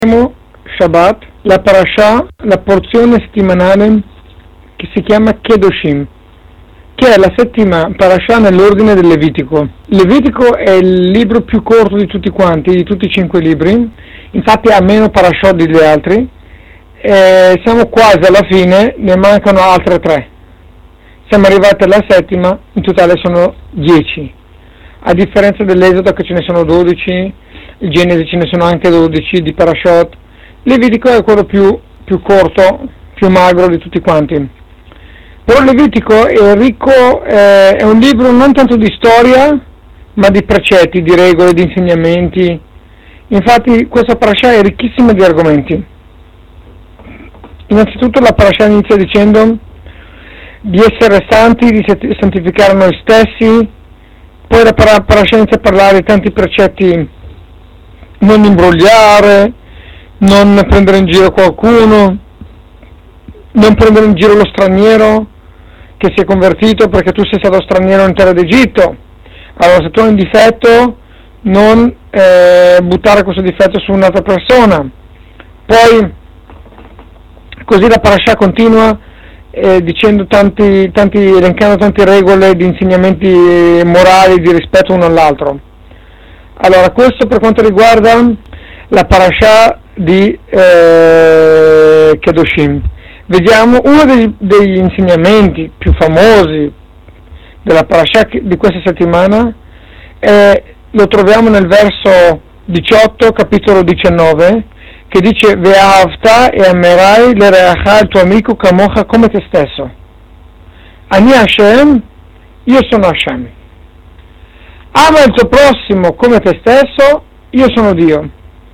Shabbat, la parasha, la porzione settimanale che si chiama Kedoshim, che è la settima parasha nell'ordine del Levitico. Levitico è il libro più corto di tutti quanti, di tutti i 5 libri, infatti ha meno parashot degli altri. Siamo quasi alla fine, ne mancano altre 3. Siamo arrivati alla settima, in totale sono 10. A differenza dell'Esodo che ce ne sono 12, il Genesi ce ne sono anche 12 di parashot. Levitico è quello più corto, più magro di tutti quanti. Però Levitico è ricco, è un libro non tanto di storia, ma di precetti, di regole, di insegnamenti. Infatti questa parasha è ricchissima di argomenti. Innanzitutto la parasha inizia dicendo di essere santi, di santificare noi stessi. Poi la parasha inizia a parlare di tanti precetti: non imbrogliare, non prendere in giro qualcuno, non prendere in giro lo straniero che si è convertito perché tu sei stato straniero in terra d'Egitto. Allora, se tu hai un difetto, non buttare questo difetto su un'altra persona. Poi così la parasha continua dicendo elencando tante regole di insegnamenti morali, di rispetto uno all'altro. Allora, questo per quanto riguarda la parasha di Kedoshim. Vediamo uno degli insegnamenti più famosi della parasha di questa settimana, lo troviamo nel verso 18, capitolo 19, che dice: Ve'ahavta e amerai l'ereacha, il tuo amico kamocha, come te stesso. Ani Hashem, io sono Hashem. Ama il tuo prossimo come te stesso, io sono Dio.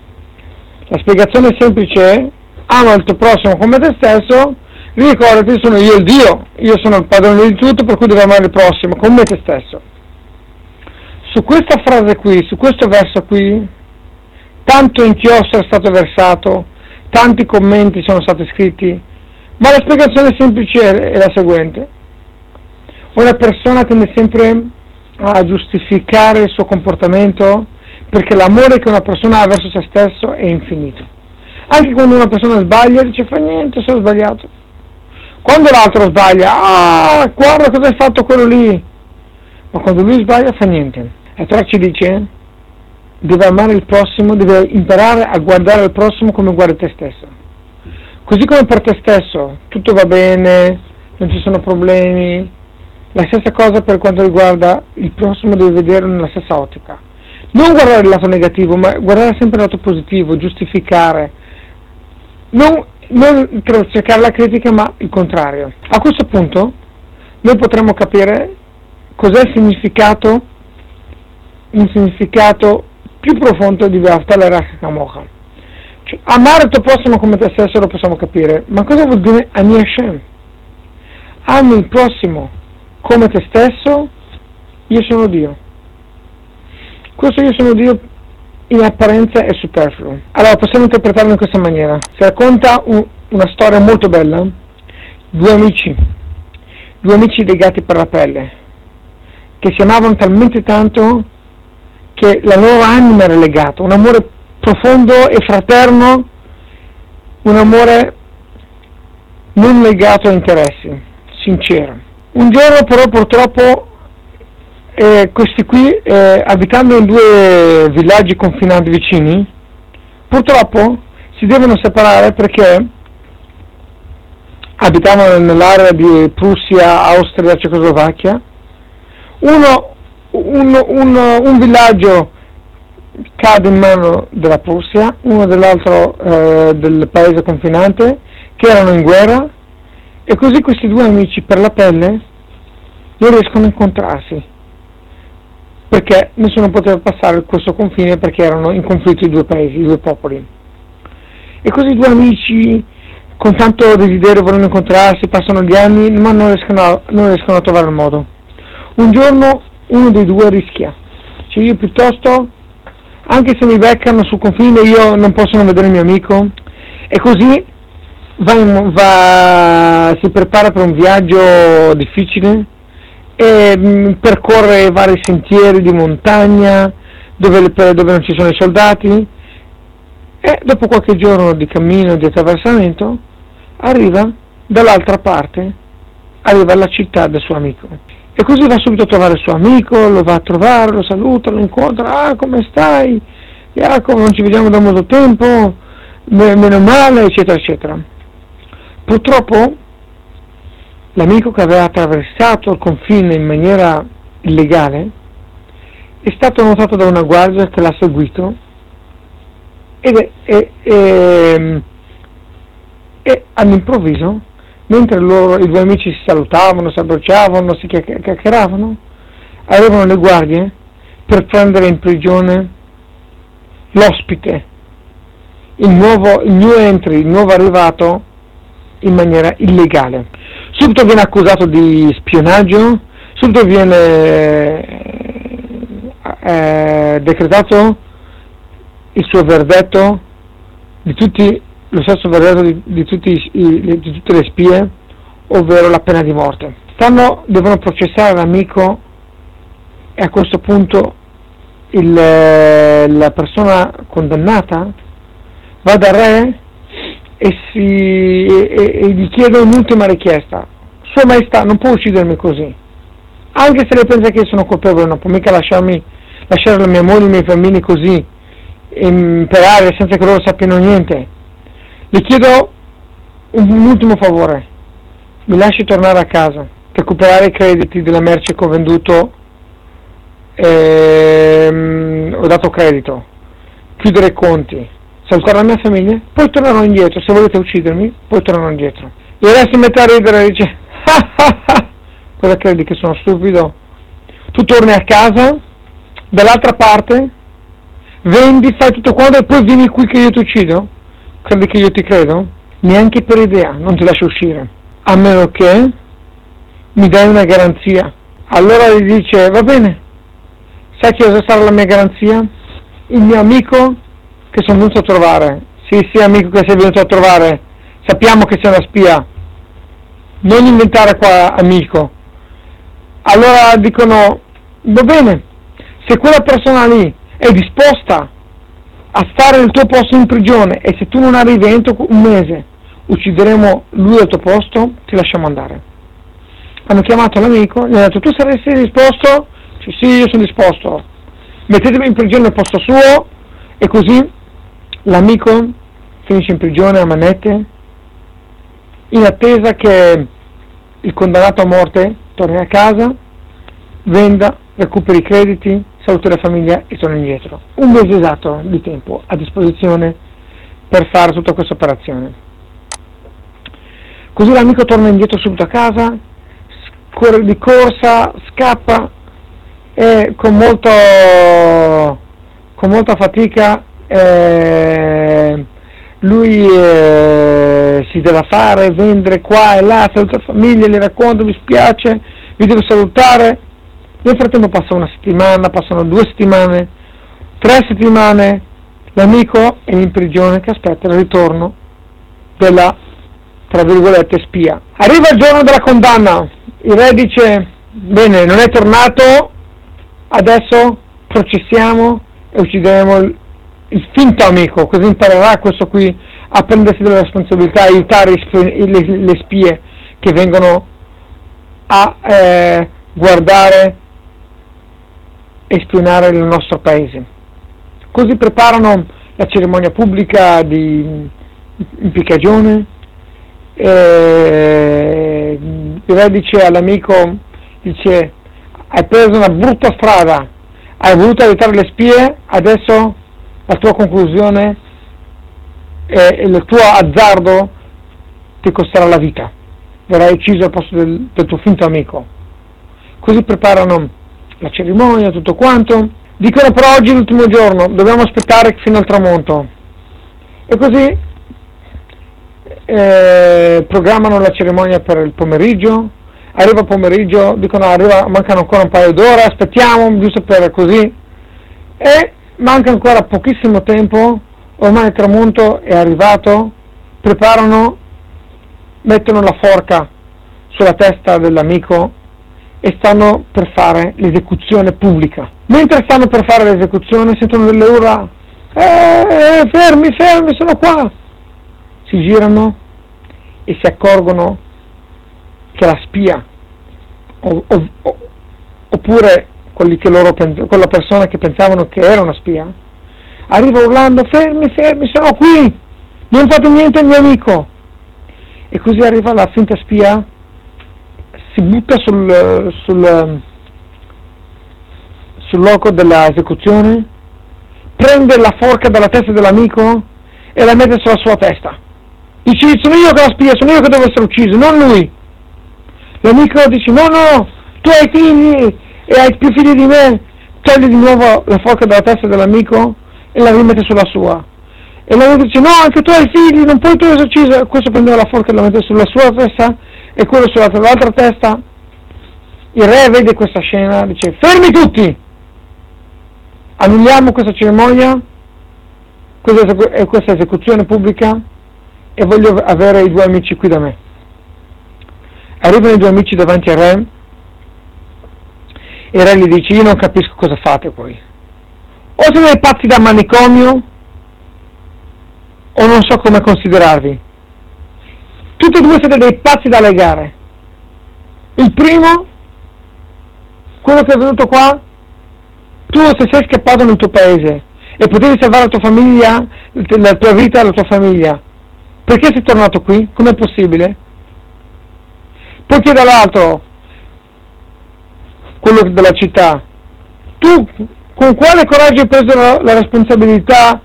La spiegazione semplice è: ama il tuo prossimo come te stesso, ricordati, sono io il Dio, io sono il padrone di tutto, per cui devi amare il prossimo come te stesso. Su questa frase qui, su questo verso qui, tanto inchiostro è stato versato, tanti commenti sono stati scritti, ma la spiegazione semplice è la seguente: una persona tende sempre a giustificare il suo comportamento perché l'amore che una persona ha verso se stesso è infinito. Anche quando una persona sbaglia dice: fa niente, sono sbagliato. Quando l'altro sbaglia: guarda cosa hai fatto quello lì. Ma quando lui sbaglia fa niente. E Torah ci dice: deve amare il prossimo, deve imparare a guardare il prossimo come guardi te stesso. Così come per te stesso tutto va bene, non ci sono problemi. La stessa cosa per quanto riguarda il prossimo, devi vedere nella stessa ottica. Non guardare il lato negativo, ma guardare sempre il lato positivo, giustificare. Non cercare la critica, ma il contrario. A questo punto noi potremo capire cos'è un significato più profondo di Ve'ahavta l'ereacha kamocha. Cioè, amare il tuo prossimo come te stesso lo possiamo capire, ma cosa vuol dire Ani Hashem? Ami il prossimo come te stesso, io sono Dio. Questo io sono Dio in apparenza è superfluo. Allora possiamo interpretarlo in questa maniera. Si racconta una storia molto bella: due amici legati per la pelle, che si amavano talmente tanto che la loro anima era legata, un amore profondo e fraterno, un amore non legato a interessi, sincero. Un giorno però purtroppo questi qui, abitando in 2 villaggi confinanti vicini, purtroppo si devono separare perché abitavano nell'area di Prussia, Austria, Cecoslovacchia. Un villaggio cade in mano della Prussia, uno dell'altro del paese confinante, che erano in guerra, e così questi 2 amici per la pelle non riescono a incontrarsi, perché nessuno poteva passare questo confine perché erano in conflitto i 2 paesi, i 2 popoli. E così i 2 amici con tanto desiderio vogliono incontrarsi, passano gli anni, ma non riescono a trovare il modo. Un giorno uno dei 2 rischia, cioè io piuttosto, anche se mi beccano sul confine, io non posso non vedere il mio amico, e così si prepara per un viaggio difficile e percorre vari sentieri di montagna dove non ci sono i soldati, e dopo qualche giorno di cammino, di attraversamento, arriva dall'altra parte, arriva alla città del suo amico. E così va subito a trovare il suo amico, lo va a trovare, lo saluta, lo incontra, come stai? Jacopo, non ci vediamo da molto tempo, meno male, eccetera, eccetera. Purtroppo l'amico che aveva attraversato il confine in maniera illegale è stato notato da una guardia che l'ha seguito e all'improvviso, mentre i due amici si salutavano, si abbracciavano, si chiacchieravano, arrivano le guardie per prendere in prigione l'ospite, il new entry, il nuovo arrivato in maniera illegale. Subito viene accusato di spionaggio, subito viene decretato il suo verdetto lo stesso verdetto di tutte le spie, ovvero la pena di morte. Devono processare l'amico e a questo punto la persona condannata va dal re e gli chiede un'ultima richiesta: Sua Maestà, non può uccidermi così, anche se lei pensa che sono colpevole, non può mica lasciare la mia moglie e i miei bambini così per aria senza che loro sappiano niente. Le chiedo un ultimo favore: mi lasci tornare a casa, recuperare i crediti della merce che ho venduto, ho dato credito, chiudere i conti, salutare la mia famiglia, poi tornerò indietro. Se volete uccidermi, poi tornerò indietro. E ora si mette a ridere e dice: cosa credi, che sono stupido? Tu torni a casa, dall'altra parte, vendi, fai tutto quanto e poi vieni qui che io ti uccido? Credi che io ti credo? Neanche per idea, non ti lascio uscire, a meno che mi dai una garanzia. Allora gli dice: va bene, sai che cosa sarà la mia garanzia? Il mio amico che sono venuto a trovare. Sì, amico che sei venuto a trovare, sappiamo che sei una spia, non inventare qua, amico. Allora dicono: va bene, se quella persona lì è disposta a stare nel tuo posto in prigione e se tu non arrivi entro un mese, uccideremo lui al tuo posto, ti lasciamo andare. Hanno chiamato l'amico, gli hanno detto: tu saresti disposto? Sì, io sono disposto, mettetemi in prigione al posto suo. E così l'amico finisce in prigione a manette, in attesa che il condannato a morte torni a casa, venda, recuperi i crediti, saluti la famiglia e torni indietro. Un mese esatto di tempo a disposizione per fare tutta questa operazione. Così l'amico torna indietro subito a casa, corre di corsa, scappa e con molta fatica lui si deve fare, vendere qua e là, saluta la famiglia, le racconta: mi spiace, vi devo salutare. Nel frattempo passa una settimana, passano 2 settimane, 3 settimane, l'amico è in prigione che aspetta il ritorno della, tra virgolette, spia. Arriva il giorno della condanna, il re dice: bene, non è tornato, adesso processiamo e uccideremo il finto amico, così imparerà questo qui a prendersi delle responsabilità, aiutare le spie che vengono a guardare e spionare il nostro paese. Così preparano la cerimonia pubblica di impiccagione. Il re dice all'amico, dice: hai preso una brutta strada, hai voluto aiutare le spie, adesso la tua conclusione e il tuo azzardo ti costerà la vita, verrai ucciso al posto del tuo finto amico. Così preparano la cerimonia, tutto quanto. Dicono: però oggi è l'ultimo giorno, dobbiamo aspettare fino al tramonto. E così programmano la cerimonia per il pomeriggio. Arriva il pomeriggio, dicono: mancano ancora un paio d'ore, aspettiamo, giusto per così. E manca ancora pochissimo tempo, ormai il tramonto è arrivato, preparano, mettono la forca sulla testa dell'amico e stanno per fare l'esecuzione pubblica. Mentre stanno per fare l'esecuzione sentono delle urla: fermi, sono qua. Si girano e si accorgono che la spia, oppure quella persona che pensavano che era una spia, arriva urlando: fermi, sono qui, non fate niente al mio amico. E così arriva la finta spia, si butta sul loco dell'esecuzione, prende la forca dalla testa dell'amico e la mette sulla sua testa. Dice: sono io che la spia, sono io che devo essere ucciso, non lui. L'amico dice: no, tu hai figli e hai più figli di me. Toglie di nuovo la forca dalla testa dell'amico e la rimette sulla sua. E l'amico dice: no, anche tu hai figli, non puoi tu essere ucciso. Questo prendeva la forca e la mette sulla sua testa e quello sull'altra testa. Il re vede questa scena, dice: fermi tutti, annulliamo questa cerimonia, questa esecuzione pubblica, e voglio avere i due amici qui da me. Arrivano i due amici davanti al re e il re gli dice: io non capisco cosa fate qui, o siete dei pazzi da manicomio o non so come considerarvi. Tutti e due siete dei pazzi da legare. Il primo, quello che è venuto qua, tu se sei scappato nel tuo paese e potevi salvare la tua famiglia, la tua vita e la tua famiglia, perché sei tornato qui? Com'è possibile? Poi chiede all'altro, quello della città: tu con quale coraggio hai preso la responsabilità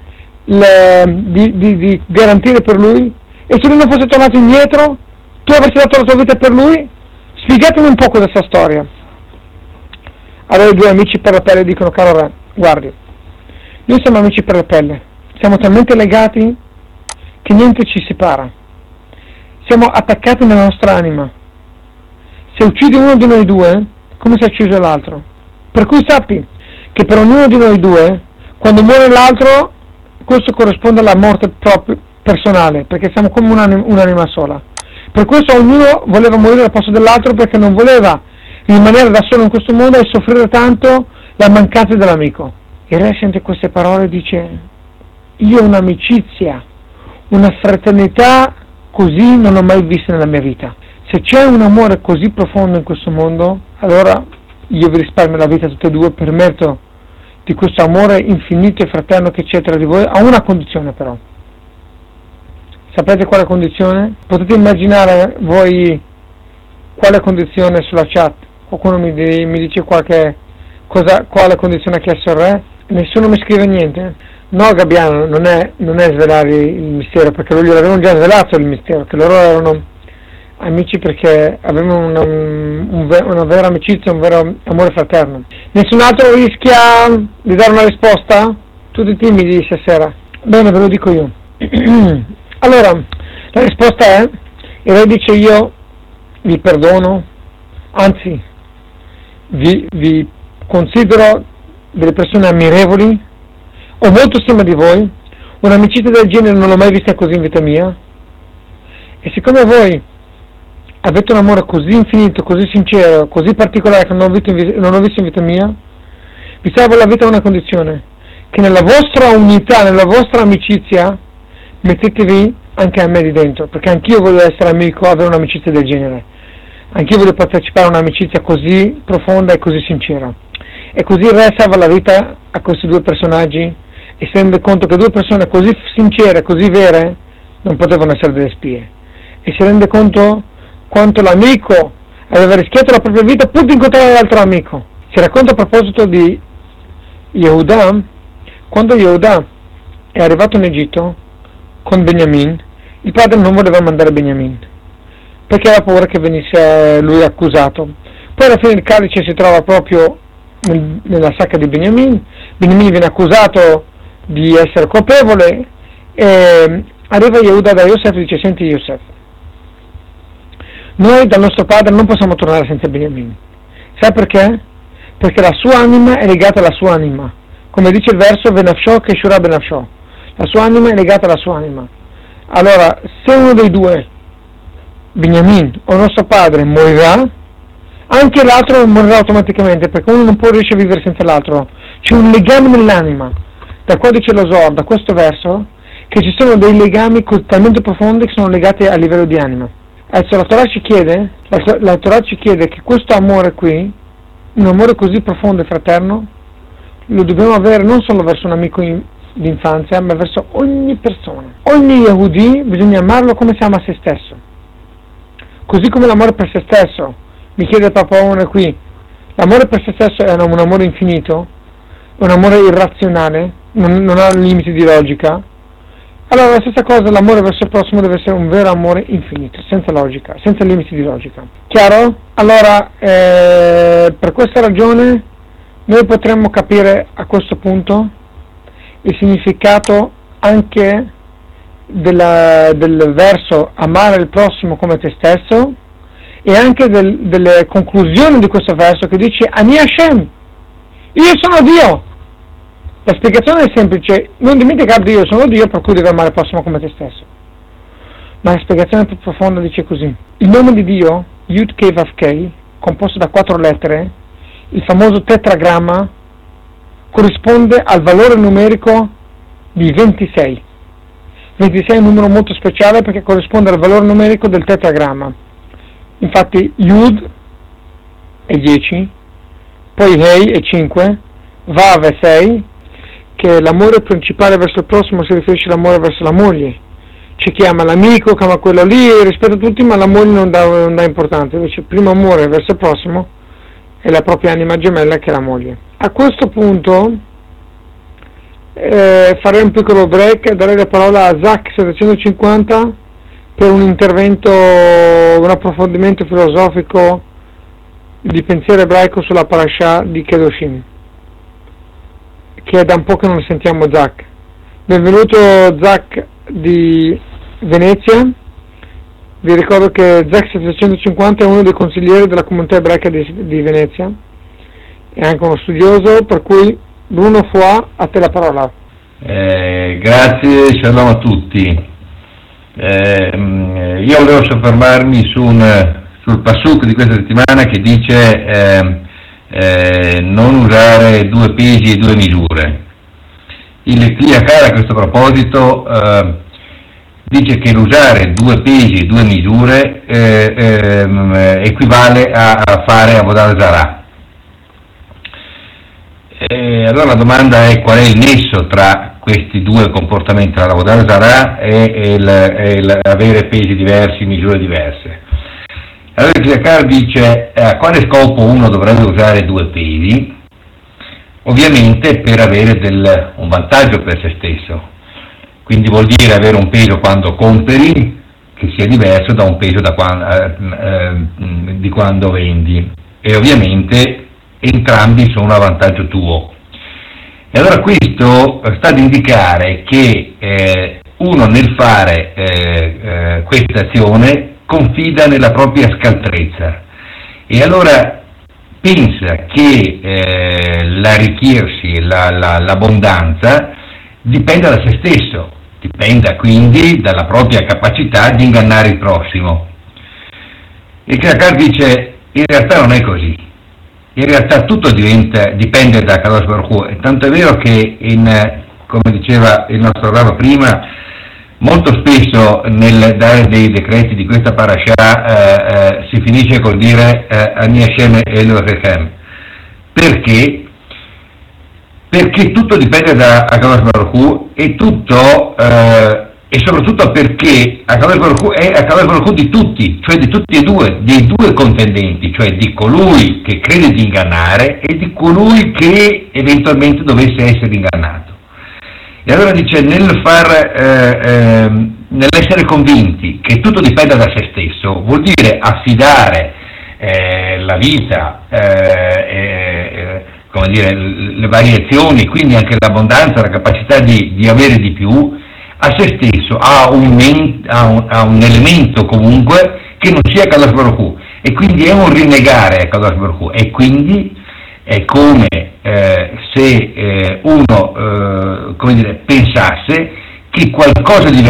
di garantire per lui? E se lui non fosse tornato indietro, tu avresti dato la tua vita per lui? Spiegatemi un po' questa storia. Allora i due amici per la pelle dicono: caro re, guardi, noi siamo amici per la pelle, siamo talmente legati che niente ci separa, siamo attaccati nella nostra anima. Se uccidi uno di noi due, come se uccide l'altro. Per cui sappi che per ognuno di noi due, quando muore l'altro, questo corrisponde alla morte propria personale, perché siamo come un'anima sola. Per questo ognuno voleva morire al posto dell'altro, perché non voleva rimanere da solo in questo mondo e soffrire tanto la mancanza dell'amico. Il re sente queste parole e dice: io ho un'amicizia, una fraternità così non l'ho mai vista nella mia vita. Se c'è un amore così profondo in questo mondo, allora io vi risparmio la vita tutte e due per merito di questo amore infinito e fraterno che c'è tra di voi, a una condizione però. Sapete quale condizione? Potete immaginare voi quale condizione sulla chat? Qualcuno mi dice quale condizione ha chiesto il re? Nessuno mi scrive niente? No, Gabbiano, non è svelare il mistero, perché loro gliel'avevano già svelato il mistero, che loro erano amici perché avevano una vera amicizia, un vero amore fraterno. Nessun altro rischia di dare una risposta? Tutti timidi stasera. Bene, ve lo dico io. Allora, la risposta è: il re dice: io vi perdono, anzi vi considero delle persone ammirevoli, ho molto stima di voi, un'amicizia del genere non l'ho mai vista così in vita mia, e siccome voi avete un amore così infinito, così sincero, così particolare che non ho visto in vita mia, vi salvo la vita a una condizione: che nella vostra unità, nella vostra amicizia, mettetevi anche a me di dentro, perché anch'io voglio essere amico, avere un'amicizia del genere, anch'io voglio partecipare a un'amicizia così profonda e così sincera. E così il re salva la vita a questi due personaggi e si rende conto che due persone così sincere, così vere, non potevano essere delle spie, e si rende conto quanto l'amico aveva rischiato la propria vita pur di incontrare l'altro amico. Si racconta a proposito di Yehuda, quando Yehuda è arrivato in Egitto con Beniamin, il padre non voleva mandare Beniamin perché aveva paura che venisse lui accusato. Poi alla fine il calice si trova proprio nella sacca di Beniamin viene accusato di essere colpevole e arriva Yehuda da Yosef e dice: senti Yosef, noi dal nostro padre non possiamo tornare senza Beniamin. Sai perché? Perché la sua anima è legata alla sua anima, come dice il verso Benafsho che Shura Benafsho, la sua anima è legata alla sua anima. Allora, se uno dei due, Beniamin o nostro padre, morirà, anche l'altro morirà automaticamente, perché uno non può riuscire a vivere senza l'altro. C'è un legame nell'anima da qua dice lo Zohar, da questo verso, che ci sono dei legami talmente profondi che sono legati a livello di anima. Adesso la Torah ci chiede che questo amore qui, un amore così profondo e fraterno, lo dobbiamo avere non solo verso un amico d'infanzia, ma verso ogni persona. Ogni Yehudi bisogna amarlo come si ama se stesso. Così come l'amore per se stesso, mi chiede Papa One qui, l'amore per se stesso è un amore infinito, è un amore irrazionale, non ha limiti di logica. Allora la stessa cosa, l'amore verso il prossimo deve essere un vero amore infinito, senza logica, senza limiti di logica. Chiaro? Allora, per questa ragione noi potremmo capire a questo punto il significato anche del verso amare il prossimo come te stesso, e anche delle conclusioni di questo verso che dice Ani Hashem, io sono Dio. La spiegazione è semplice, non dimenticarti io sono Dio, per cui devi amare il prossimo come te stesso. Ma la spiegazione più profonda dice così: il nome di Dio, Yud Kei Vav Kei, composto da 4 lettere, il famoso tetragramma, corrisponde al valore numerico di 26. 26 è un numero molto speciale perché corrisponde al valore numerico del tetragramma. Infatti Yud è 10, poi Hei è 5, Vav è 6, che l'amore principale verso il prossimo si riferisce all'amore verso la moglie. Ci chiama l'amico, chiama quello lì, rispetta tutti, ma la moglie non dà importanza. Invece il primo amore verso il prossimo è la propria anima gemella, che è la moglie. A questo punto farei un piccolo break e darei la parola a Zach 750 per un intervento, un approfondimento filosofico di pensiero ebraico sulla parasha di Kedoshim, che è da un po' che non ne sentiamo. Zach, benvenuto. Zach di Venezia. Vi ricordo che Zach 750 è uno dei consiglieri della comunità ebraica di Venezia, è anche uno studioso, per cui Bruno Foà, a te la parola. Grazie, shalom a tutti. Io volevo soffermarmi sul pasuk di questa settimana che dice non usare 2 pesi e 2 misure. Il Kli Yakar a questo proposito dice che l'usare 2 pesi e 2 misure equivale a fare Avodah Zarah. Allora la domanda è: qual è il nesso tra questi 2 comportamenti, tra l'Avodah Zarah e avere pesi diversi, misure diverse? Allora il Yakar dice a quale scopo uno dovrebbe usare 2 pesi? Ovviamente per avere un vantaggio per se stesso, quindi vuol dire avere un peso quando compri che sia diverso da un peso di quando vendi, e ovviamente entrambi sono a vantaggio tuo. E allora questo sta ad indicare che uno nel fare questa azione confida nella propria scaltrezza, e allora pensa che l'arricchirsi, l'abbondanza dipenda da se stesso, dipenda quindi dalla propria capacità di ingannare il prossimo. Il Krakar dice: in realtà non è così, in realtà tutto dipende da Kadosh Baruch Hu, e tanto è vero che come diceva il nostro Rav prima, molto spesso nel dare dei decreti di questa parasha si finisce col dire Ani Hashem Elohechem. Perché? Perché tutto dipende da Akadosh Baruch Hu, e soprattutto perché Akadosh Baruch Hu è Akadosh Baruch Hu di tutti, cioè di tutti e due, dei 2 contendenti, cioè di colui che crede di ingannare e di colui che eventualmente dovesse essere ingannato. E allora dice, nell'essere convinti che tutto dipenda da se stesso, vuol dire affidare la vita, come dire, le variazioni, quindi anche l'abbondanza, la capacità di avere di più, a se stesso, a un elemento comunque che non sia Kadosh Baruch Hu, e quindi è un rinnegare a Kadosh Baruch Hu, e quindi è come se uno come dire, pensasse che qualcosa di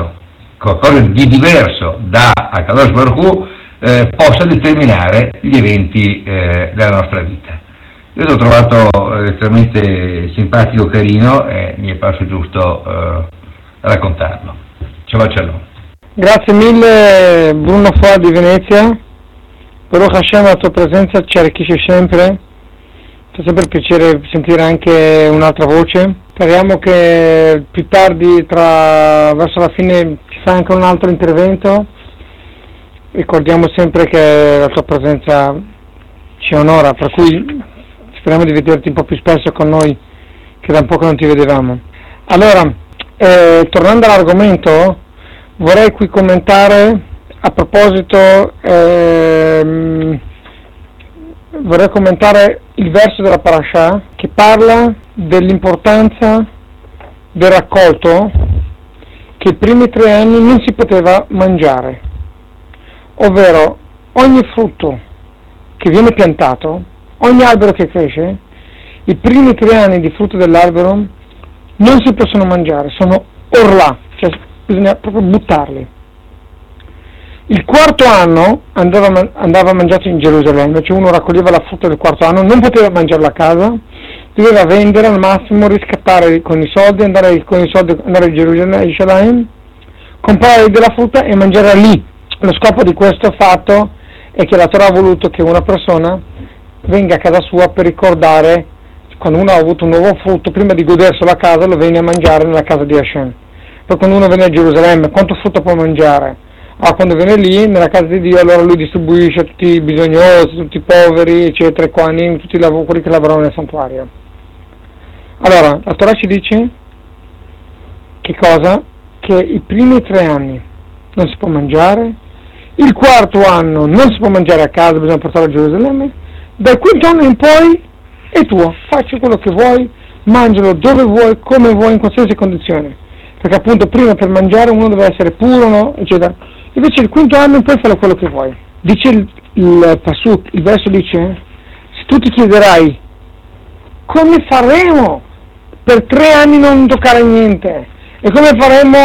diverso da Kadosh Baruch Hu possa determinare gli eventi della nostra vita. Io l'ho trovato estremamente simpatico, carino, e mi è parso giusto raccontarlo. Shabbat. Grazie mille Bruno Foa di Venezia. Baruch Hashem, la tua presenza ci arricchisce sempre. Fa sempre piacere sentire anche un'altra voce. Speriamo che più tardi, verso la fine, ci sia anche un altro intervento. Ricordiamo sempre che la tua presenza ci onora, per cui speriamo di vederti un po' più spesso con noi, che da un po' che non ti vedevamo. Allora, tornando all'argomento, vorrei qui commentare a proposito, vorrei commentare il verso della parasha che parla dell'importanza del raccolto, che i primi 3 anni non si poteva mangiare, ovvero ogni frutto che viene piantato, ogni albero che cresce, i primi 3 anni di frutto dell'albero non si possono mangiare, sono orlà, cioè bisogna proprio buttarli. Il 4º anno andava mangiato in Gerusalemme, cioè uno raccoglieva la frutta del 4º anno, non poteva mangiarla a casa, doveva vendere al massimo, riscattare con i soldi, andare a Gerusalemme, comprare della frutta e mangiarla lì. Lo scopo di questo fatto è che la Torah ha voluto che una persona venga a casa sua per ricordare, quando uno ha avuto un nuovo frutto, prima di goderselo a casa, lo viene a mangiare nella casa di Hashem. Poi quando uno viene a Gerusalemme, quanto frutto può mangiare? Quando viene lì, nella casa di Dio, allora lui distribuisce a tutti i bisognosi, tutti i poveri, eccetera, tutti quelli che lavorano nel santuario. Allora, la Torah ci dice che cosa? Che i primi 3 anni non si può mangiare, il 4º anno non si può mangiare a casa, bisogna portarlo a Gerusalemme, dal 5º anno in poi è tuo, facci quello che vuoi, mangialo dove vuoi, come vuoi, in qualsiasi condizione, perché appunto prima per mangiare uno deve essere puro, no? Eccetera. Invece il 5º anno puoi fare quello che vuoi. Dice il Pasuk, il verso dice, se tu ti chiederai come faremo per 3 anni non toccare niente, e come faremo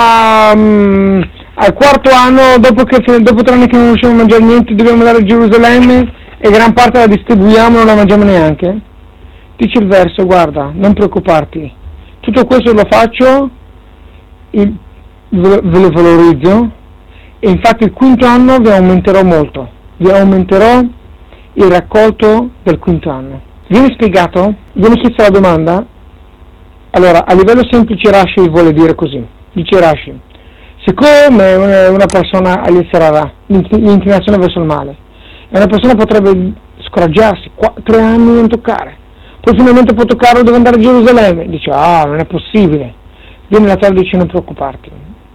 al 4º anno, dopo 3 anni che non riusciamo a mangiare niente, dobbiamo andare a Gerusalemme e gran parte la distribuiamo e non la mangiamo neanche? Dice il verso, guarda, non preoccuparti, tutto questo lo faccio, ve lo valorizzo, e infatti il 5º anno vi aumenterò molto, vi aumenterò il raccolto del 5º anno. Viene spiegato, viene chiesta la domanda. Allora, a livello semplice Rashi vuole dire così, dice Rashi, siccome una persona ha l'inclinazione verso il male, e una persona potrebbe scoraggiarsi, 3 anni non toccare, poi finalmente può toccarlo, deve andare a Gerusalemme, dice, non è possibile, viene la Torah e dice, non preoccuparti,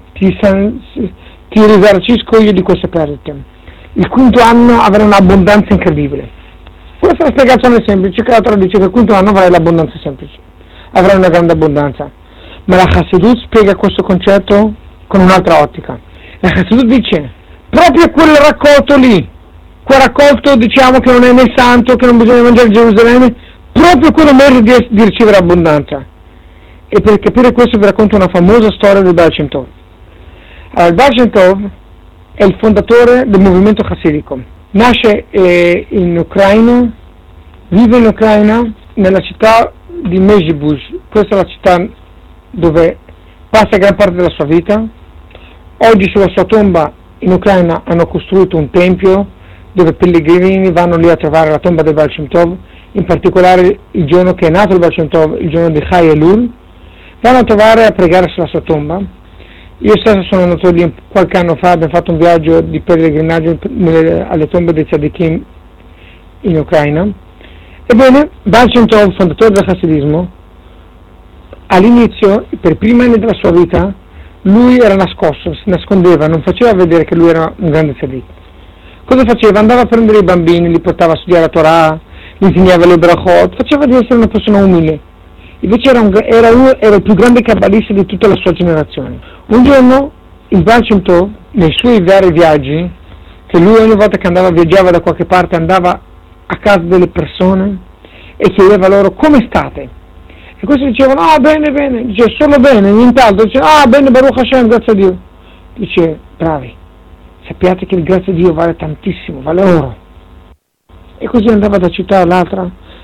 ti risarcisco io di queste perdite, il 5º anno avrà un'abbondanza incredibile. Questa è la spiegazione semplice, che la Torah dice che il 5º anno avrai l'abbondanza semplice, avrai una grande abbondanza, ma la Chassidut spiega questo concetto con un'altra ottica. La Chassidut dice, proprio quel raccolto lì, quel raccolto diciamo che non è né santo, che non bisogna mangiare a Gerusalemme, proprio quello merita di ricevere abbondanza. E per capire questo vi racconto una famosa storia del Baal Shem Tov. Allora, il Baal Shem Tov è il fondatore del movimento chassidico. Nasce in Ucraina, vive in Ucraina, nella città di Mezhibuzh. Questa è la città dove passa gran parte della sua vita. Oggi sulla sua tomba in Ucraina hanno costruito un tempio dove pellegrini vanno lì a trovare la tomba del Baal Shem Tov, in particolare il giorno che è nato il Baal Shem Tov, il giorno di Chai Elul, vanno a trovare a pregare sulla sua tomba. Io stesso sono andato lì qualche anno fa, abbiamo fatto un viaggio di pellegrinaggio alle tombe dei tzadikim in Ucraina. Ebbene, Baal Shem Tov, fondatore del Hasidismo, all'inizio, per i primi anni della sua vita, lui era nascosto, si nascondeva, non faceva vedere che lui era un grande tzadik. Cosa faceva? Andava a prendere i bambini, li portava a studiare la Torah, gli insegnava le brachot, faceva di essere una persona umile. Invece era il più grande kabbalista di tutta la sua generazione. Un giorno il Baal Shem Tov, nei suoi vari viaggi, che lui ogni volta che viaggiava da qualche parte, andava a casa delle persone e chiedeva loro come state. E questi dicevano, bene, dice solo bene, nient'altro, dice, bene, Baruch Hashem, grazie a Dio. Dice, bravi, sappiate che il grazie a Dio vale tantissimo, vale oro. E così andava da città all'altra,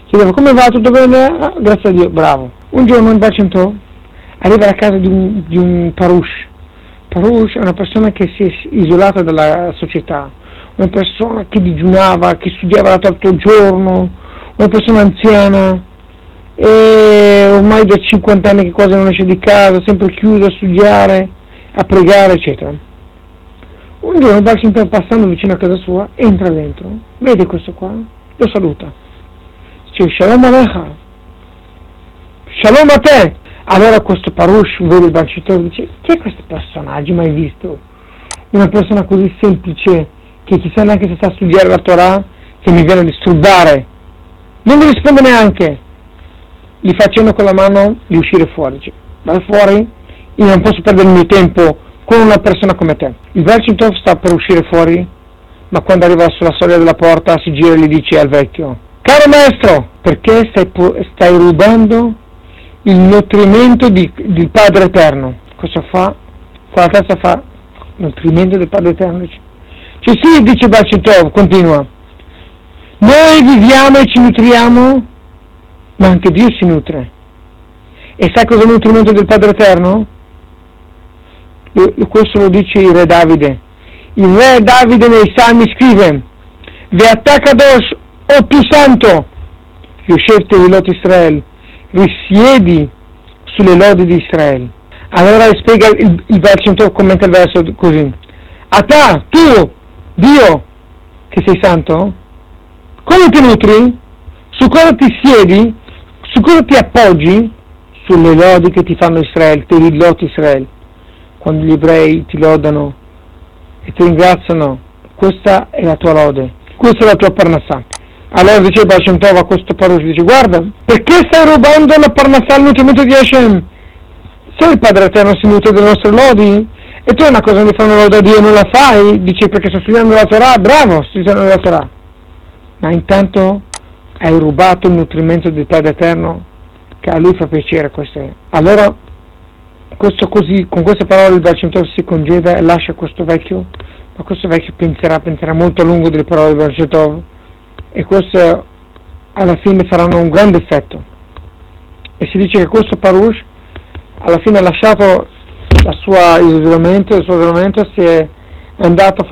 chiedeva come va, tutto bene? Ah, grazie a Dio, bravo. Un giorno il Baal Shem Tov arriva alla casa di un Parush. Parush è una persona che si è isolata dalla società, una persona che digiunava, che studiava la Torah tutto il giorno, una persona anziana, e ormai da 50 anni che quasi non esce di casa, sempre chiuso a studiare, a pregare, eccetera. Un giorno il Baal Shem Tov, passando vicino a casa sua, entra dentro, vede questo qua, lo saluta, dice Shalom Alecha, Shalom a te. Allora questo Parush vede il Baal Shem Tov e dice: chi è questo personaggio mai visto? Una persona così semplice che chissà neanche se sa studiare la Torah, che mi viene a disturbare. Non mi risponde neanche. Gli facendo con la mano di uscire fuori. Dice: vai fuori, io non posso perdere il mio tempo con una persona come te. Il Baal Shem Tov sta per uscire fuori, ma quando arriva sulla soglia della porta si gira e gli dice al vecchio: caro maestro, perché stai rubando il nutrimento del Padre Eterno? Cosa fa? Con la testa fa: nutrimento del Padre Eterno. Dice sì, dice Baal Shem Tov, continua. Noi viviamo e ci nutriamo, ma anche Dio si nutre. E sai cosa è il nutrimento del Padre Eterno? Questo lo dice il re Davide. Il re Davide nei Salmi scrive: Ve'ata Kadosh, o tu santo, Yoshev Tevilot Israel, risiedi sulle lodi di Israele. Allora spiega il Baal Shem Tov, commenta il verso così: Ata, tu, Dio, che sei santo, come ti nutri? Su cosa ti siedi? Su cosa ti appoggi? Sulle lodi che ti fanno Israele, Tevilot Israele. Quando gli ebrei ti lodano e ti ringraziano, questa è la tua lode, questa è la tua parnassà. Allora dice Baal Shem Tov a questo Parush, dice: guarda, perché stai rubando la parnassà, il nutrimento di Hashem? Se il Padre Eterno si nutre delle nostre lodi, e tu una cosa di fare una lode a Dio non la fai, dici perché sto studiando la Torah, bravo, sto studiando la Torah, ma intanto hai rubato il nutrimento del Padre Eterno, che a lui fa piacere. Allora, questo così, con queste parole il Baal Shem Tov si congeda e lascia questo vecchio, ma questo vecchio penserà molto a lungo delle parole del Baal Shem Tov, e queste alla fine faranno un grande effetto. E si dice che questo Parush alla fine ha lasciato il suo isolamento, si è andato,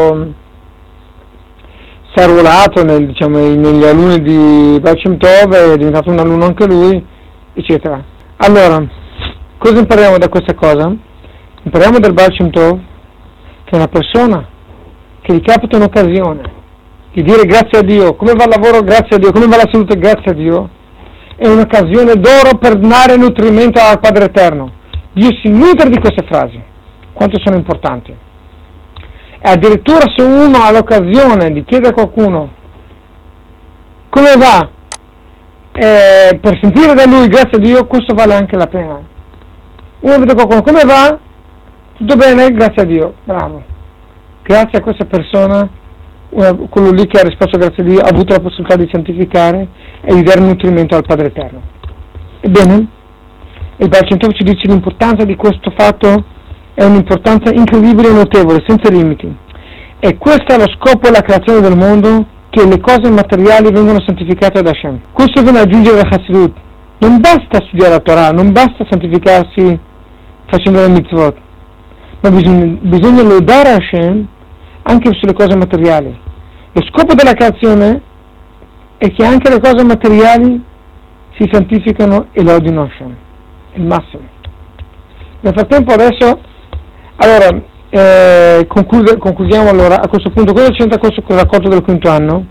si è arruolato negli alunni di Baal Shem Tov, è diventato un alunno anche lui, eccetera. Allora, cosa impariamo da questa cosa? Impariamo dal Baal Shem Tov che è una persona che gli capita un'occasione di dire grazie a Dio, come va il lavoro, grazie a Dio, come va la salute, grazie a Dio, è un'occasione d'oro per dare nutrimento al Padre Eterno. Dio si nutre di queste frasi, quanto sono importanti. E addirittura se uno ha l'occasione di chiedere a qualcuno come va, per sentire da lui grazie a Dio, questo vale anche la pena. Uno vede qualcuno: come va? Tutto bene? Grazie a Dio, bravo. Grazie a questa persona, quello lì che ha risposto grazie a Dio ha avuto la possibilità di santificare e di dare nutrimento al Padre Eterno. Ebbene, il Baal Shem Tov ci dice l'importanza di questo fatto, è un'importanza incredibile e notevole, senza limiti. E questo è lo scopo della creazione del mondo, che le cose materiali vengono santificate da Hashem. Questo viene ad aggiungere la Chassidut. Non basta studiare la Torah, non basta santificarsi facendo le mitzvot, ma bisogna lodare Hashem anche sulle cose materiali. Lo scopo della creazione è che anche le cose materiali si santificano e lodino Hashem, il massimo. Nel frattempo adesso, allora, concludiamo allora a questo punto. Cosa c'entra questo con il raccolto del quinto anno?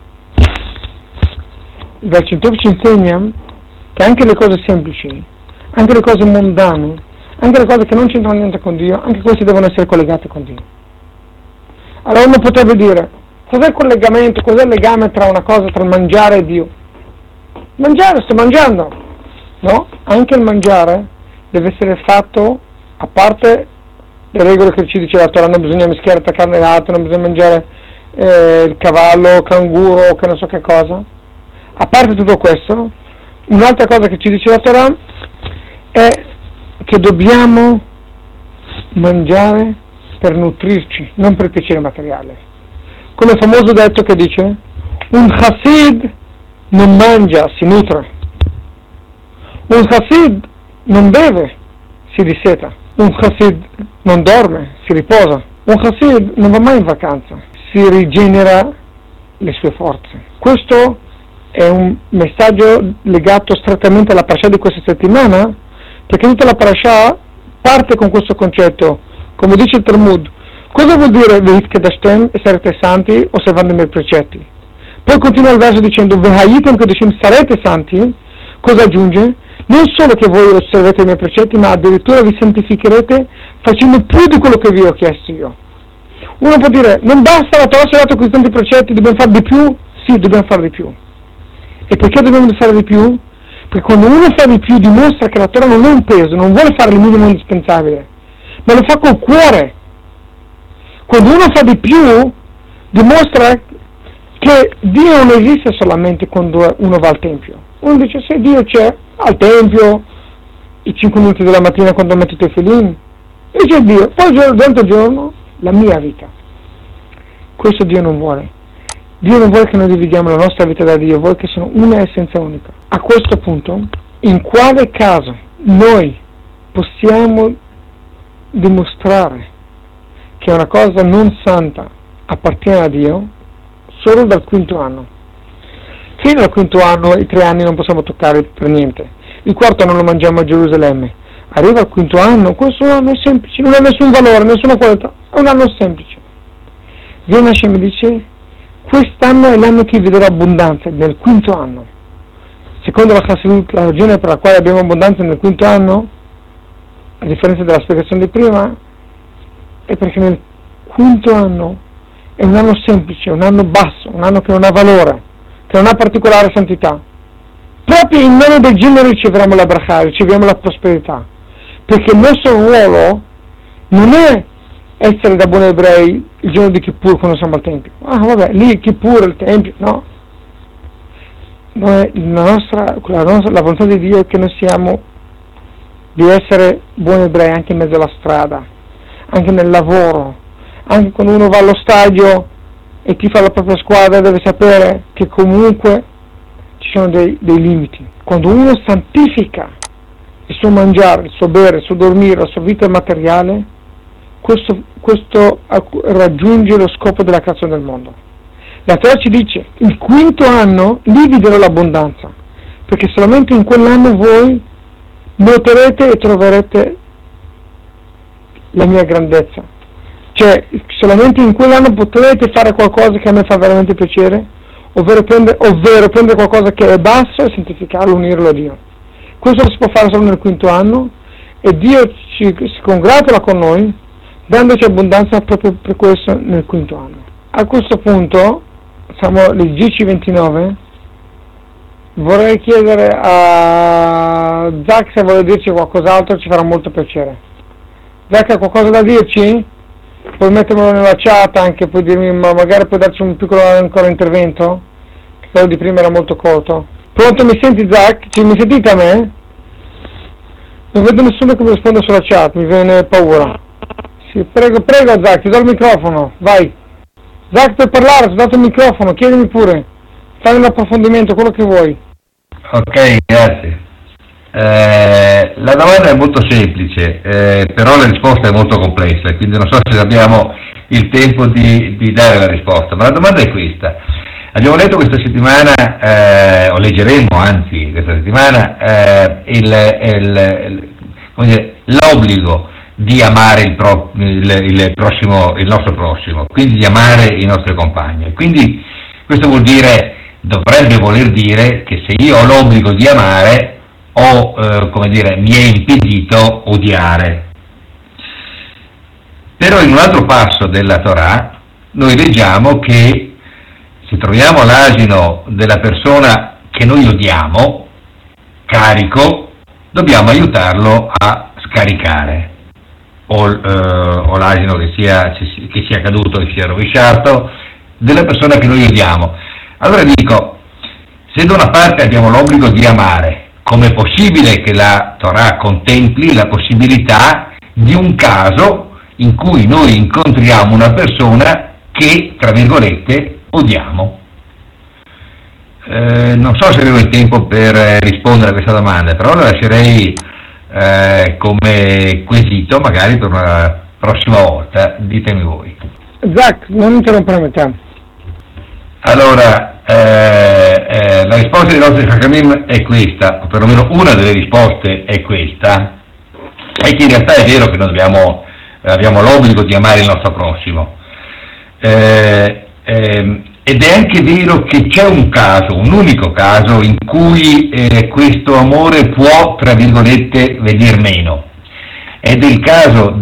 Il Baal Shem Tov ci insegna che anche le cose semplici, anche le cose mondane, anche le cose che non c'entrano niente con Dio, anche queste devono essere collegate con Dio. Allora uno potrebbe dire: cos'è il collegamento, cos'è il legame tra una cosa, tra il mangiare e Dio? Mangiare, sto mangiando. No, anche il mangiare deve essere fatto, a parte le regole che ci dice la Torah, non bisogna mischiare tra carne e latte, non bisogna mangiare il cavallo, canguro, che non so che cosa. A parte tutto questo, un'altra cosa che ci dice la Torah è che dobbiamo mangiare per nutrirci, non per piacere materiale. Come il famoso detto che dice: un chassid non mangia, si nutre. Un Hasid non beve, si disseta. Un Hasid non dorme, si riposa. Un Hasid non va mai in vacanza, si rigenera le sue forze. Questo è un messaggio legato strettamente alla parasha di questa settimana, perché tutta la parasha parte con questo concetto. Come dice il Talmud, cosa vuol dire Vehit Kedashtem, sarete santi, osservando i miei precetti? Poi continua il verso dicendo Vehayitem Kedashim, sarete santi. Cosa aggiunge? Non solo che voi osservate i miei precetti, ma addirittura vi santificherete facendo più di quello che vi ho chiesto io. Uno può dire, non basta la Torah, ci ha dato questi tanti precetti, dobbiamo fare di più? Sì, dobbiamo fare di più. E perché dobbiamo fare di più? Perché quando uno fa di più dimostra che la Torah non è un peso, non vuole fare il minimo indispensabile, ma lo fa col cuore. Quando uno fa di più dimostra che Dio non esiste solamente quando uno va al Tempio. Uno dice, se Dio c'è al Tempio, i 5 minuti della mattina quando metto i tefillin, e c'è Dio, poi durante il giorno la mia vita. Questo Dio non vuole. Dio non vuole che noi dividiamo la nostra vita da Dio, vuole che sia una essenza unica. A questo punto, in quale caso noi possiamo dimostrare che una cosa non santa appartiene a Dio? Solo dal 5° anno. Fino al 5° anno, i 3 anni non possiamo toccare per niente. Il 4° anno lo mangiamo a Gerusalemme. Arriva al 5° anno, questo anno è semplice, non ha nessun valore, nessuna qualità, è un anno semplice. Viene Hashem e dice, quest'anno è l'anno che vi darò abbondanza, nel 5° anno. Secondo la Chassidut, la ragione per la quale abbiamo abbondanza nel 5° anno, a differenza della spiegazione di prima, è perché nel 5° anno è un anno semplice, un anno basso, un anno che non ha valore, che non ha particolare santità. Proprio in nome del genere riceveremo la bracha, riceviamo la prosperità, perché il nostro ruolo non è essere da buoni ebrei il giorno di Kippur quando siamo al Tempio. Ah vabbè, lì Kippur, il Tempio, no. La volontà di Dio è che noi siamo di essere buoni ebrei anche in mezzo alla strada, anche nel lavoro, anche quando uno va allo stadio e tifa la propria squadra deve sapere che comunque ci sono dei limiti. Quando uno santifica il suo mangiare, il suo bere, il suo dormire, la sua vita materiale, questo raggiunge lo scopo della creazione del mondo. La Torah ci dice, il 5° anno lì vi darò l'abbondanza, perché solamente in quell'anno voi noterete e troverete la mia grandezza. Cioè, solamente in quell'anno potrete fare qualcosa che a me fa veramente piacere, ovvero prendere qualcosa che è basso e santificarlo, unirlo a Dio. Questo lo si può fare solo nel 5° anno, e Dio si congratula con noi, dandoci abbondanza proprio per questo nel 5° anno. A questo punto, siamo alle 10:29, vorrei chiedere a Zach se vuole dirci qualcos'altro, ci farà molto piacere. Zach, ha qualcosa da dirci? Puoi mettermelo nella chat anche, puoi dirmi, ma magari puoi darci un piccolo ancora intervento? Quello di prima era molto corto. Pronto, mi senti Zach? Mi sentite a me? Non vedo nessuno che mi risponde sulla chat, mi viene paura. Sì, prego Zach, ti do il microfono, vai. Zach, per parlare, ti ho dato il microfono, chiedimi pure. Fai un approfondimento, quello che vuoi. Ok, grazie. La domanda è molto semplice, però la risposta è molto complessa, quindi non so se abbiamo il tempo di dare la risposta, ma la domanda è questa. Abbiamo letto questa settimana, o leggeremo anzi questa settimana, l'obbligo di amare il nostro prossimo, quindi di amare i nostri compagni. Quindi questo dovrebbe voler dire che se io ho l'obbligo di amare, mi è impedito odiare. Però in un altro passo della Torah noi leggiamo che se troviamo l'asino della persona che noi odiamo carico, dobbiamo aiutarlo a scaricare, o l'asino che sia caduto, che sia rovesciato, della persona che noi odiamo. Allora dico, se da una parte abbiamo l'obbligo di amare, com'è possibile che la Torah contempli la possibilità di un caso in cui noi incontriamo una persona che, tra virgolette, odiamo? Non so se avevo il tempo per rispondere a questa domanda, però la lascerei come quesito, magari per una prossima volta. Ditemi voi. Zach, non interrompere metà. Allora, la risposta dei nostri Chachamim è questa, o perlomeno una delle risposte è questa, è che in realtà è vero che noi abbiamo l'obbligo di amare il nostro prossimo, ed è anche vero che c'è un unico caso in cui questo amore può, tra virgolette, venir meno. Ed è il caso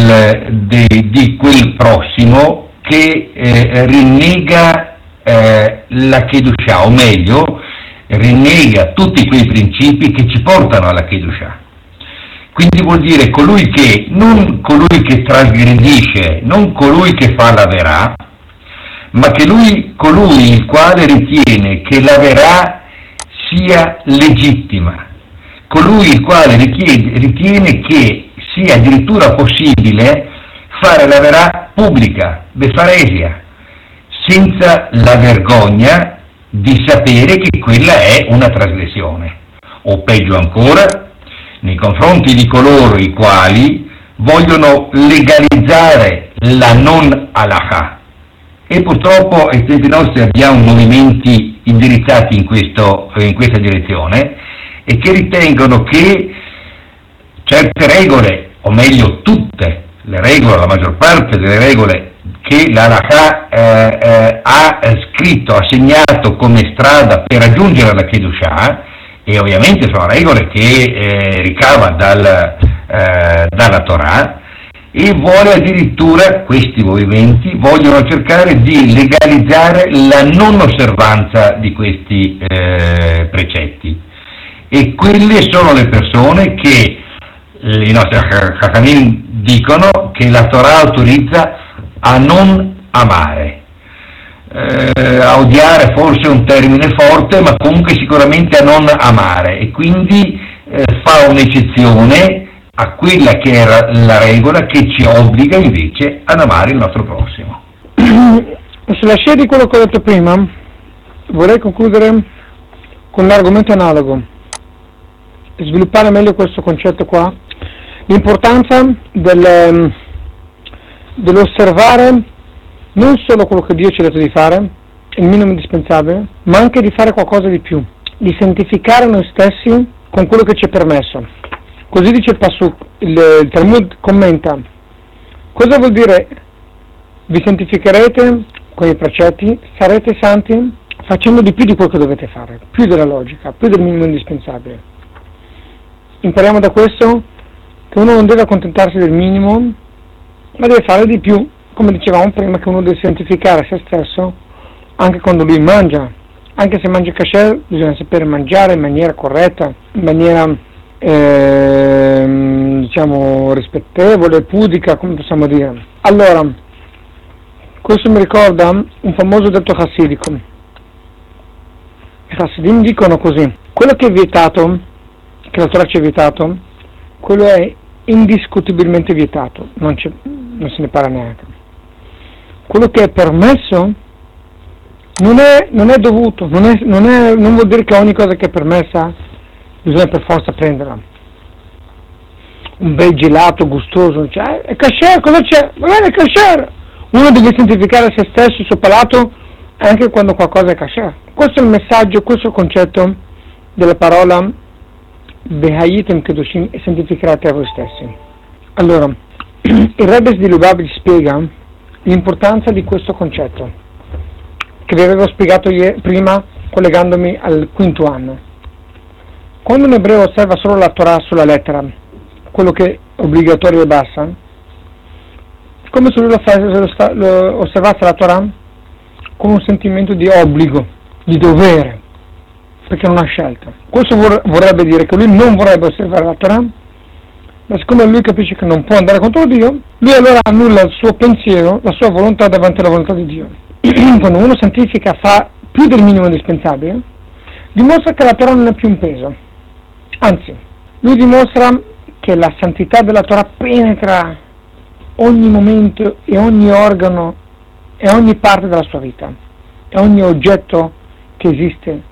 di quel prossimo che rinnega la Kedushah, o meglio, rinnega tutti quei principi che ci portano alla Kedushah. Quindi vuol dire non colui che trasgredisce, non colui che fa la verà, ma che colui il quale ritiene che la verà sia legittima, colui il quale ritiene che sia addirittura possibile fare la verà pubblica, befaresia, senza la vergogna di sapere che quella è una trasgressione, o peggio ancora, nei confronti di coloro i quali vogliono legalizzare la non halakha. E purtroppo ai tempi nostri abbiamo movimenti indirizzati in questa direzione e che ritengono che certe regole, o meglio tutte le regole, la maggior parte delle regole che l'halakha ha scritto, ha segnato come strada per raggiungere la Kedushah, e ovviamente sono regole che ricava dalla Torah, e vuole addirittura, questi movimenti vogliono cercare di legalizzare la non osservanza di questi precetti, e quelle sono le persone che i nostri Chachamim dicono che la Torah autorizza a non amare. A odiare forse è un termine forte, ma comunque sicuramente a non amare, e quindi fa un'eccezione a quella che era la regola che ci obbliga invece ad amare il nostro prossimo. Sulla scia di quello che ho detto prima, vorrei concludere con un argomento analogo e sviluppare meglio questo concetto qua, l'importanza dell'osservare non solo quello che Dio ci ha detto di fare, il minimo indispensabile, ma anche di fare qualcosa di più, di santificare noi stessi con quello che ci è permesso. Così dice il Pasuk, il Talmud commenta, cosa vuol dire vi santificherete con i precetti, sarete santi facendo di più di quello che dovete fare, più della logica, più del minimo indispensabile. Impariamo da questo che uno non deve accontentarsi del minimo, ma deve fare di più, come dicevamo prima, che uno deve santificare se stesso anche quando lui mangia. Anche se mangia kasher bisogna sapere mangiare in maniera corretta, in maniera diciamo rispettevole, pudica, come possiamo dire. Allora, questo mi ricorda un famoso detto chassidico. I chassidim dicono così: quello che è vietato, che la Torah ci è vietato, quello è indiscutibilmente vietato, non se ne parla neanche. Quello che è permesso non è dovuto, non vuol dire che ogni cosa che è permessa bisogna per forza prenderla. Un bel gelato gustoso, cioè, è kasher, cosa c'è? Va bene, è kasher. Uno deve santificare se stesso, il suo palato, anche quando qualcosa è kasher. Questo è il messaggio, questo è il concetto della parola Behayitem Kedushim, e santificherete a voi stessi. Allora, il Rebbe di Lubavitch spiega l'importanza di questo concetto, che vi avevo spiegato prima collegandomi al quinto anno. Quando un ebreo osserva solo la Torah sulla lettera, quello che è obbligatorio e basta, è come se lui osservasse la Torah con un sentimento di obbligo, di dovere, perché non ha scelta. Questo vorrebbe dire che lui non vorrebbe osservare la Torah, ma siccome lui capisce che non può andare contro Dio, lui allora annulla il suo pensiero, la sua volontà davanti alla volontà di Dio. Quando uno santifica, fa più del minimo indispensabile, dimostra che la Torah non è più un peso. Anzi, lui dimostra che la santità della Torah penetra ogni momento e ogni organo e ogni parte della sua vita, e ogni oggetto che esiste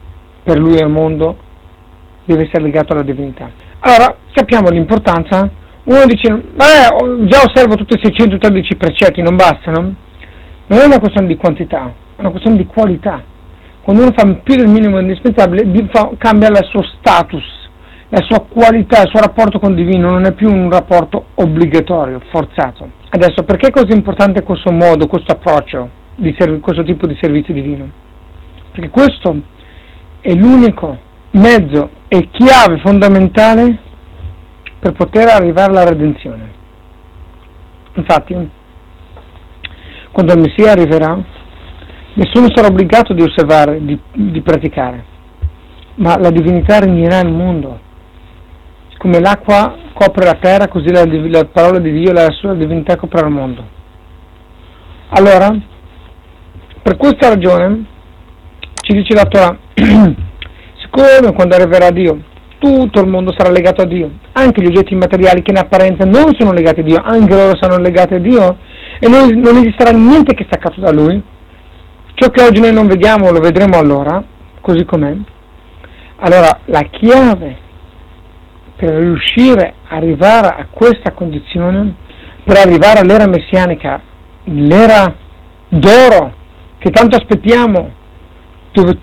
per lui e al mondo deve essere legato alla divinità. Allora, capiamo l'importanza. Uno dice, già osservo tutti i 613 precetti, non bastano? Non è una questione di quantità, è una questione di qualità. Quando uno fa più del minimo indispensabile, cambia il suo status, la sua qualità, il suo rapporto con il divino, non è più un rapporto obbligatorio, forzato. Adesso, perché è così importante questo modo, questo approccio, questo tipo di servizio divino? Perché questo è l'unico mezzo e chiave fondamentale per poter arrivare alla redenzione. Infatti, quando il Messia arriverà, nessuno sarà obbligato di osservare, di praticare, ma la divinità regnerà nel mondo. Come l'acqua copre la terra, così la parola di Dio, la sua divinità copre il mondo. Allora, per questa ragione, ci dice la Torah, siccome quando arriverà Dio, tutto il mondo sarà legato a Dio, anche gli oggetti immateriali che in apparenza non sono legati a Dio, anche loro saranno legati a Dio, e non esisterà niente che è staccato da Lui. Ciò che oggi noi non vediamo lo vedremo allora, così com'è. Allora, la chiave per riuscire a arrivare a questa condizione, per arrivare all'era messianica, l'era d'oro che tanto aspettiamo, dove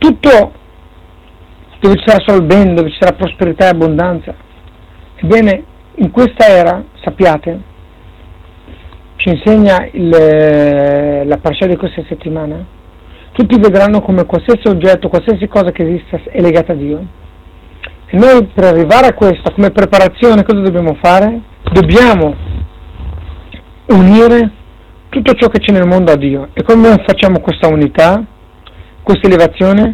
ci sarà solo il bene, dove ci sarà prosperità e abbondanza. Ebbene, in questa era, sappiate, ci insegna la parasha di questa settimana, tutti vedranno come qualsiasi oggetto, qualsiasi cosa che esista è legata a Dio. E noi per arrivare a questo, come preparazione, cosa dobbiamo fare? Dobbiamo unire tutto ciò che c'è nel mondo a Dio. E come facciamo questa unità, questa elevazione?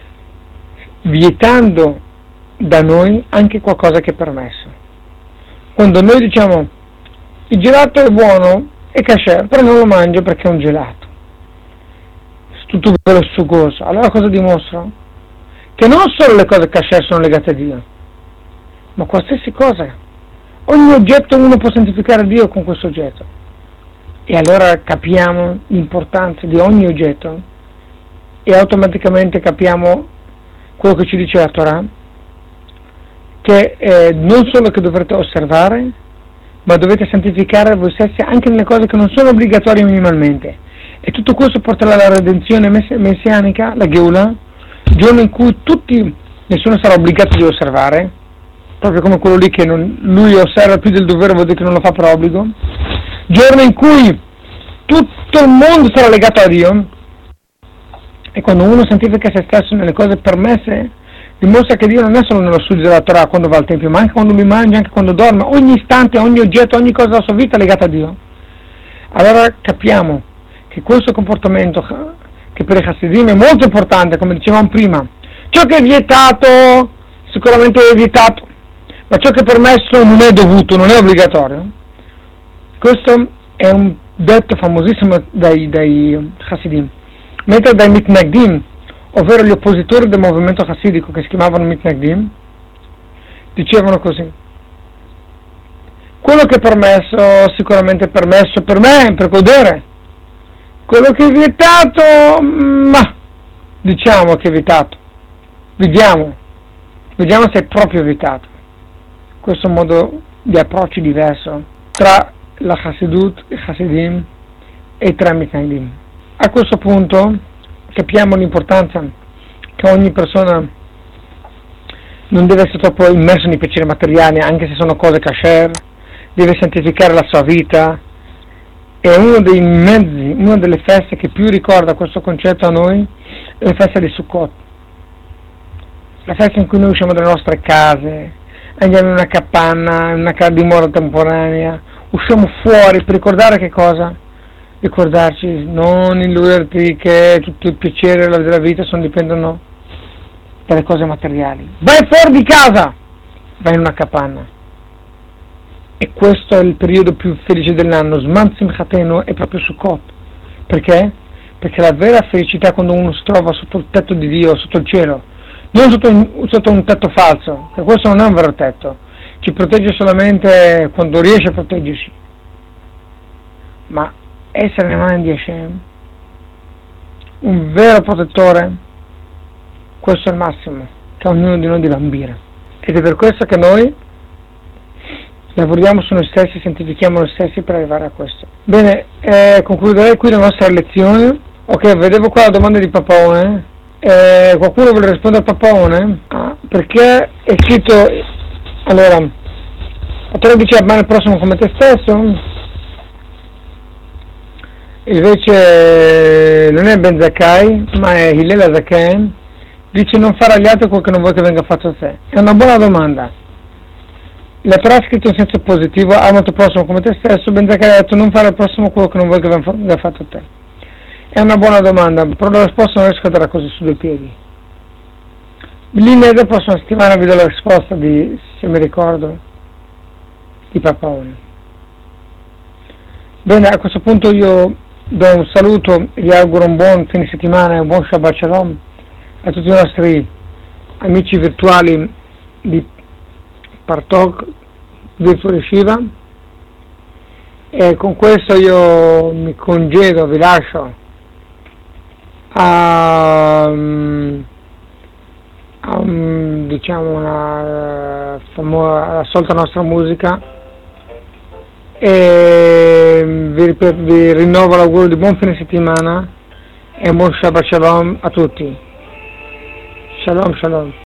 Vietando da noi anche qualcosa che è permesso. Quando noi diciamo il gelato è buono, è kasher, però non lo mangio perché è un gelato, tutto bello e sugoso, allora cosa dimostra? Che non solo le cose kasher sono legate a Dio, ma qualsiasi cosa, ogni oggetto uno può santificare Dio con questo oggetto, e allora capiamo l'importanza di ogni oggetto e automaticamente capiamo quello che ci dice la Torah, che non solo che dovrete osservare, ma dovete santificare voi stessi anche nelle cose che non sono obbligatorie minimalmente. E tutto questo porterà alla redenzione messianica, la Geula, giorno in cui nessuno sarà obbligato di osservare, proprio come quello lì che lui osserva più del dovere, vuol dire che non lo fa per obbligo, giorno in cui tutto il mondo sarà legato a Dio. E quando uno santifica se stesso nelle cose permesse, dimostra che Dio non è solo nello studio della Torah quando va al Tempio, ma anche quando lui mangia, anche quando dorme, ogni istante, ogni oggetto, ogni cosa della sua vita è legata a Dio. Allora capiamo che questo comportamento, che per i Hasidim è molto importante, come dicevamo prima, ciò che è vietato, sicuramente è vietato, ma ciò che è permesso non è dovuto, non è obbligatorio. Questo è un detto famosissimo dai Hasidim. Mentre dai Mitnagdim, ovvero gli oppositori del movimento chassidico che si chiamavano Mitnagdim, dicevano così: quello che è permesso, sicuramente è permesso per me, per godere. Quello che è vietato, ma diciamo che è vietato. Vediamo se è proprio vietato. Questo è un modo di approccio diverso tra la Chassidut, i Chassidim e tra i Mitnagdim. A questo punto capiamo l'importanza che ogni persona non deve essere troppo immerso nei piaceri materiali, anche se sono cose kasher, deve santificare la sua vita. E uno dei mezzi, una delle feste che più ricorda questo concetto a noi è la festa di Sukkot, la festa in cui noi usciamo dalle nostre case, andiamo in una capanna, in una dimora temporanea, usciamo fuori per ricordare che cosa? Ricordarci, non illuderti che tutto il piacere della vita dipendono dalle cose materiali. Vai fuori di casa, vai in una capanna. E questo è il periodo più felice dell'anno. Zman Simchatenu è proprio Sukkot. Perché? Perché la vera felicità è quando uno si trova sotto il tetto di Dio, sotto il cielo, non sotto un tetto falso, perché questo non è un vero tetto, ci protegge solamente quando riesce a proteggersi, ma essere nelle mani di Hashem, un vero protettore, questo è il massimo che ognuno di noi deve ambire, ed è per questo che noi lavoriamo su noi stessi, santifichiamo noi stessi per arrivare a questo. Bene, concluderei qui la nostra lezione. Ok, vedevo qua la domanda di Papone. Qualcuno vuole rispondere a Papone? Perché è scritto, allora, la Torah dice amare il prossimo come te stesso, invece non è Ben Zakkai, ma è Hillel Zaken, dice non fare agli altri quello che non vuoi che venga fatto a te. È una buona domanda. La Torah ha scritto in senso positivo, ama il tuo prossimo come te stesso. Ben Zakkai ha detto non fare al prossimo quello che non vuoi che venga fatto a te. È una buona domanda, però la risposta non riesco a dare così su due piedi. Linea della prossima settimana vi do la risposta di, se mi ricordo, di Papone. Bene, a questo punto io do un saluto e vi auguro un buon fine settimana e un buon Shabbat Shalom a tutti i nostri amici virtuali di Partok Virtual Yeshiva, e con questo io mi congedo, vi lascio diciamo la solita nostra musica, e vi rinnovo l'augurio di buon fine settimana e buon Shabbat Shalom a tutti. Shalom Shalom.